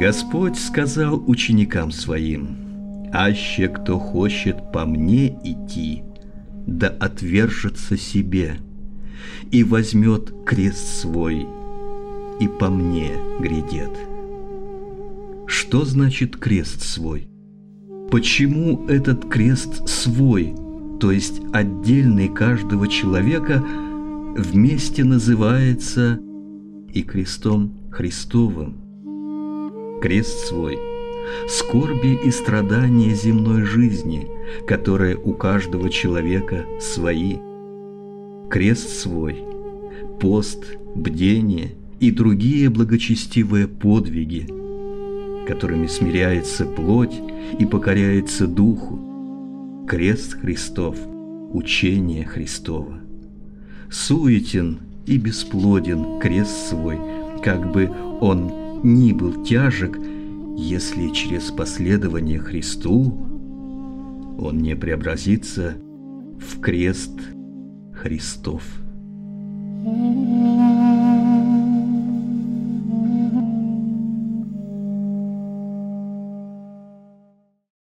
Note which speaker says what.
Speaker 1: Господь сказал ученикам своим: «Аще кто хочет по мне идти, да отвержется себе, и возьмет крест свой, и по мне грядет». Что значит крест свой? Почему этот крест свой, то есть отдельный каждого человека, вместе называется и крестом Христовым? Крест свой – скорби и страдания земной жизни, которые у каждого человека свои. Крест свой – пост, бдение и другие благочестивые подвиги, которыми смиряется плоть и покоряется духу. Крест Христов – учение Христово. Суетен и бесплоден крест свой, как бы он ни был тяжек, если через последование Христу он не преобразится в крест Христов.